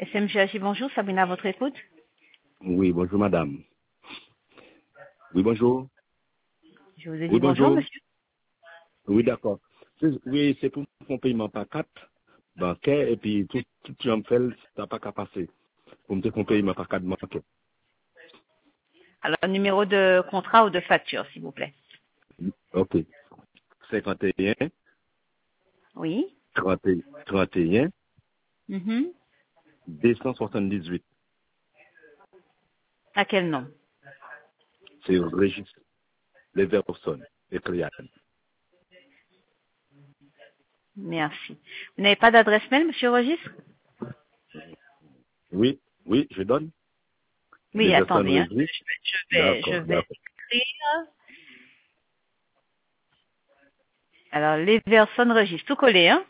SMGH, bonjour, Sabrina, à votre écoute. Oui, bonjour madame. Oui, bonjour. Je vous ai dit Oui, bonjour, bonjour. monsieur. Oui, d'accord. Oui, c'est pour mon paiement par carte bancaire et puis tout ce que fait, ça n'a pas qu'à passer. Pour me faire mon paiement par carte bancaire. Alors, numéro de contrat ou de facture, s'il vous plaît. Ok. 51, Oui. 31, Mhm. 278. À quel nom? C'est Régis Leverson et Client. Merci. Vous n'avez pas d'adresse mail, monsieur Registre? Oui, oui, je donne. Oui, Leverson attendez, hein. Régis. Je D'accord, vais d'accord. écrire. Alors, les personnes Registre, tout collé, hein.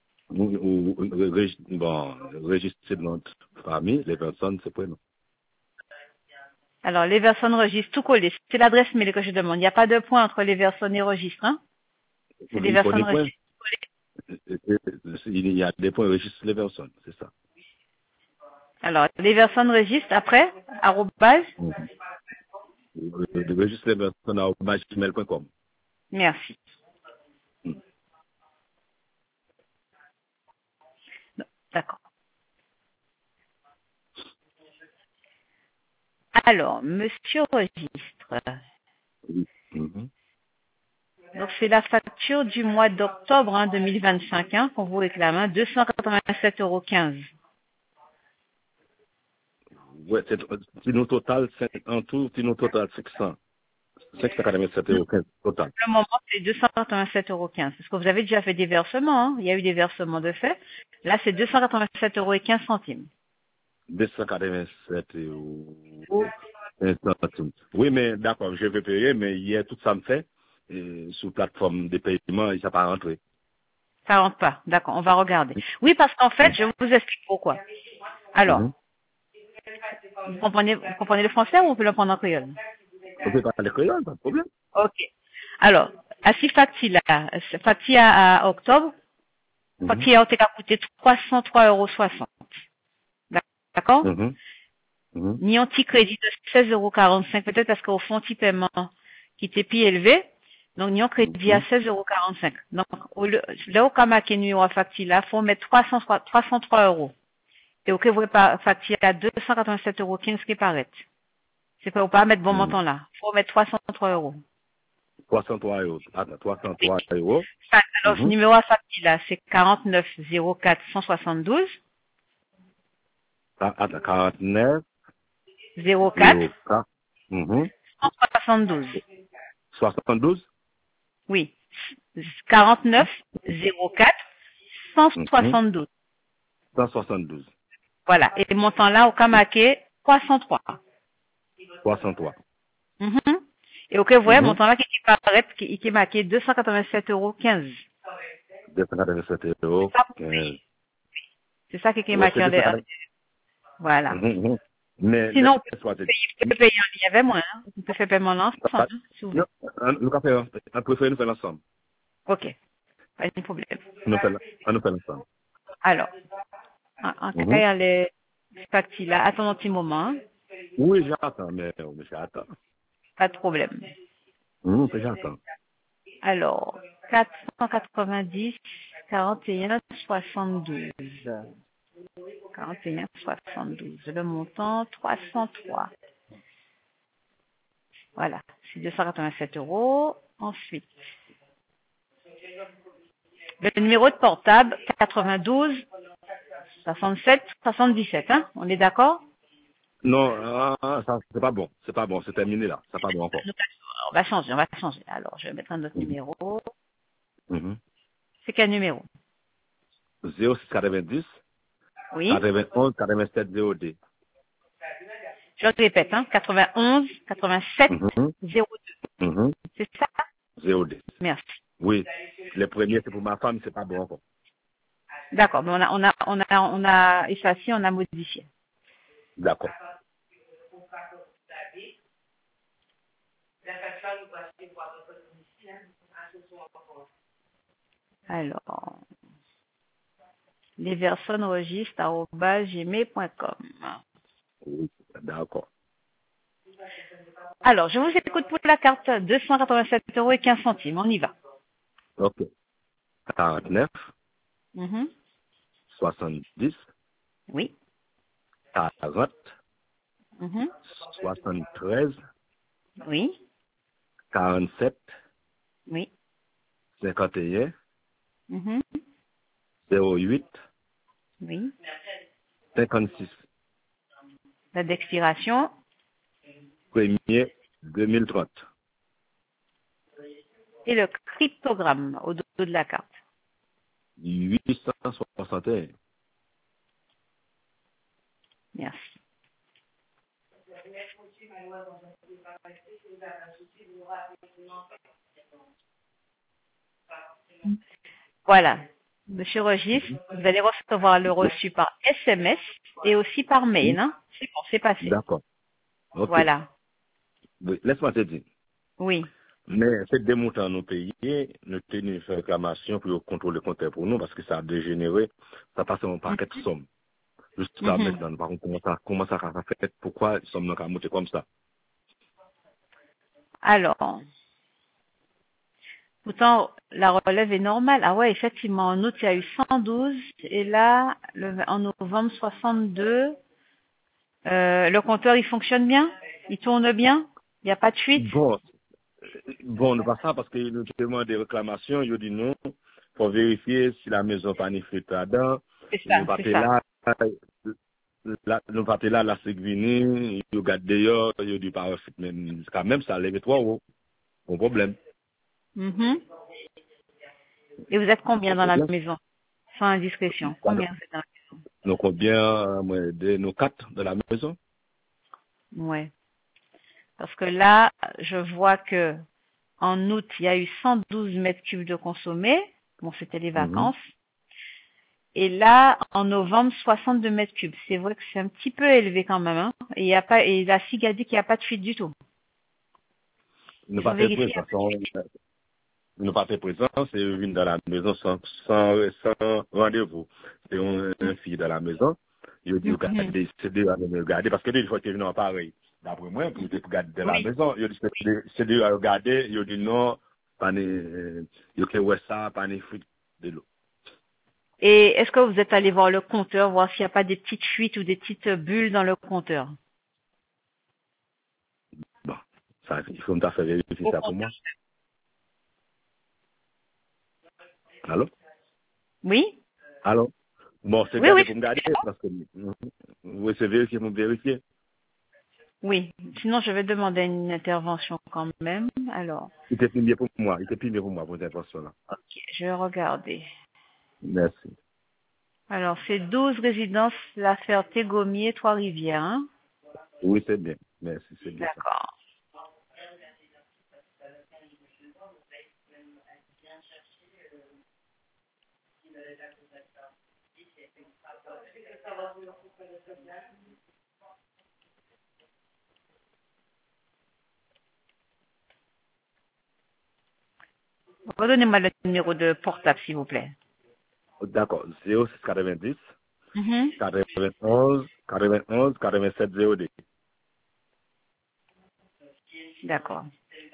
Bon, Régis, c'est notre famille. Leverson, c'est prénom. Alors, les personnes Registre, tout collé. C'est l'adresse mail que je demande. Il n'y a pas de point entre les personnes et Registre, hein. C'est les Il faut personnes des points. Registre. Il y a des points Régis Leverson, c'est ça. Alors, les personnes Registre, après, arrobase. Régis Leverson à gmail.com. Merci. D'accord. Alors, monsieur Registre. Mhm. Donc, c'est la facture du mois d'octobre 2025 qu'on vous réclame, 287,15 €. Ouais, c'est nos total, en tout, c'est nos total 500. 587 euros total. Pour le moment, c'est 287,15 €. Parce que vous avez déjà fait des versements. Il y a eu des versements de fait. Là, c'est 287,15 €. 287 euros. 15 centimes. Oui, mais d'accord, je vais payer, mais hier, tout ça me fait, sur plateforme de paiement, ça n'a pas rentré. Ça rentre pas. D'accord, on va regarder. Oui, parce qu'en fait, je vous explique pourquoi. Alors, Mhm. vous comprenez le français ou on peut le prendre en créole? On peut parler créole, pas de problème. Ok. Alors, à si facile à octobre, Mhm. facture a coûté 303,60 €. D'accord? Mhm. Mhm. Ni un petit crédit de 16,45 €, peut-être parce qu'au fond, petit paiement qui était plus élevé. Donc, ni un crédit à Mhm. 16,45 €. Donc, là où on a marqué numéro à facture là, faut mettre 303 €. Et au que vous pas facture à 287,15 € qui paraît. C'est pas, pas mettre bon Mhm. montant là. Faut mettre 303 €. 303 euros. Attends, Oui. 303 euros. Alors, ce Mhm. numéro à facture là, c'est 49 04 172 Attends, 49 04 04. Mhm. 172. 72. Oui. 49 04 Mhm. 172. 172. Voilà. Et le montant là, au cas marqué 303. 303. Mhm. Et au cas vous voyez, le Mhm. montant là qui paraît, qui est marqué 287,15 €. 287 C'est euros. ça pour payer. 15. C'est ça qui est Ouais, marqué c'est en l'air. 287. Voilà. Mhm. Mhm. Mais, Sinon, laisse-moi te vous pouvez payer en ligne avec moi. Vous pouvez faire paiement ensemble, dire. si vous Non, voulez. nous préférons, on préfère nous faire ensemble. Ok. Pas de problème. On nous fait ensemble. Alors, en cas, il Mhm. y a les factures là. Attends un petit moment. Oui, j'attends, mais j'attends. Pas de problème. J'attends. Alors, 490, 41, 72. 41, 72. Le montant, 303. Voilà, c'est 287 €. Ensuite, le numéro de portable, 92, 67, 77. Hein? On est d'accord? Non, ça, c'est pas bon. C'est pas bon. C'est terminé là. C'est pas bon encore. On va changer, on va changer. Alors, je vais mettre un autre Mhm. numéro. Mhm. C'est quel numéro? 0690 Oui. 91 87 02. Je répète, 91, 87, Mhm. 02. Mhm. C'est ça? 02. Merci. Oui. Les premiers, c'est pour ma femme, c'est pas bon encore. D'accord, mais on a effacé, on a modifié. D'accord. Alors, leversonregistre@gmail.com. Oui, d'accord. Alors, je vous écoute pour la carte 287,15 €. On y va. Ok. 49, Mhm. 70, Oui. 40, Mhm. 73, Oui. 47, Oui. 51, Mhm. 08, Oui. 56. Date d'expiration 1er 2030. et le cryptogramme au dos de la carte. 861. Merci. Voilà. Monsieur Regis, vous allez recevoir le reçu par SMS et aussi par mail. Oui, Hein? C'est bon, c'est passé. d'accord. Ok. Voilà. Oui, laisse-moi te dire. Oui. Mais c'est des montants nous payer, nous tenons une réclamation pour contrôler le compte pour nous parce que ça a dégénéré, ça passe en paquet de sommes. Jusqu'à Mhm. maintenant, par contre, comment ça a fait, pourquoi ils sont montés comme ça? Alors, pourtant, la relève est normale. Ah ouais, effectivement, en août, il y a eu 112 et là, en novembre, 62. Le compteur, il fonctionne bien? Il tourne bien? Il n'y a pas de fuite? Bon, pas ça parce que nous demandons des réclamations, ils dit non, faut vérifier si la maison pas ni fait là-dedans, C'est ça, nous pas c'est ça. nous pas là, la c'est venu, ils regardent d'ailleurs, ils dit pas fait même, quand même, ça lève 3 euros. Bon problème. Mhm. Et vous êtes combien Bon dans la problème. maison? Sans indiscrétion. Combien vous êtes dans la Nous combien, nos 4 de la maison? maison? Ouais. Parce que là, je vois que en août, il y a eu 112 mètres cubes de consommés. Bon, c'était les Mhm. vacances. Et là, en novembre, 62 mètres cubes. C'est vrai que c'est un petit peu élevé quand même. Hein. Et il y a pas, et la SIG a dit qu'il n'y a pas de fuite du tout. Nous Ils ont pas fait vérifié. présent, nous pas fait présent, c'est une dans la maison sans rendez-vous. C'est une fille dans la maison. Il dit, Mhm. regardez, c'est deux à me regarder, parce que des fois, c'est non pareil. D'après moi, pour regarder de la Oui. maison, il dit, c'est deux à regarder, il dit non, pas ne, il dit, ouais, ça, pas ne frites de l'eau. Et est-ce que vous êtes allé voir le compteur, voir s'il n'y a pas des petites fuites ou des petites bulles dans le compteur? Bon, ça, il faut me faire vérifier Au ça pour compteur. moi. Allô? Oui? Allô? Bon, c'est Oui, oui. garder pour me garder, parce que, oui, c'est vérifier pour me vérifier. Oui. Sinon, je vais demander une intervention quand même. Alors, Il était plus bien pour moi, il était plus bien pour moi, pour cette information-là. ok, je vais regarder. Merci. Alors, c'est 12 résidences La Ferté-Gommiers, Trois-Rivières. Hein? Oui, c'est bien. Merci, c'est bien ça. D'accord. Redonnez-moi le numéro de portable, s'il vous plaît. D'accord. 0690 Mhm. 91 91 87 02. D'accord.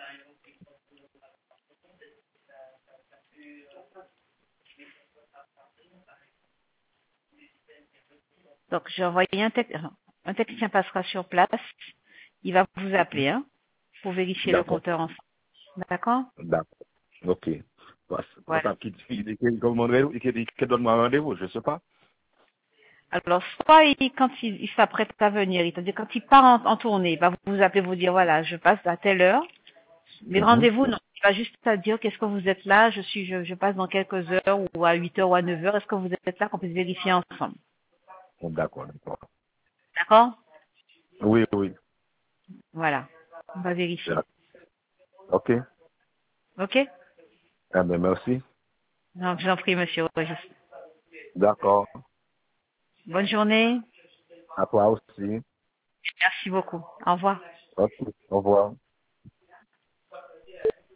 Donc, j'ai envoyé un technicien passera sur place. Il va vous appeler hein, pour vérifier le D'accord. compteur ensemble. D'accord? D'accord. Ok. Voilà. Ça qui donne-moi un rendez-vous, je ne sais pas. Alors, soit quand il s'apprête à venir, c'est-à-dire quand il part en tournée, il va vous appeler, vous dire, voilà, je passe à telle heure. Mais Mhm. rendez-vous, non. Il va juste à dire, qu'est-ce que vous êtes là, je passe dans quelques heures, ou à 8 heures ou à 9 heures, est-ce que vous êtes là, qu'on puisse vérifier ensemble. Bon, d'accord, d'accord. D'accord? Oui, oui. Voilà. On va vérifier. D'accord. Ok. OK? Ah ben, merci. Donc, je vous en prie, monsieur Regis. D'accord. Bonne journée. À toi aussi. Merci beaucoup. Au revoir. Ok. Au revoir.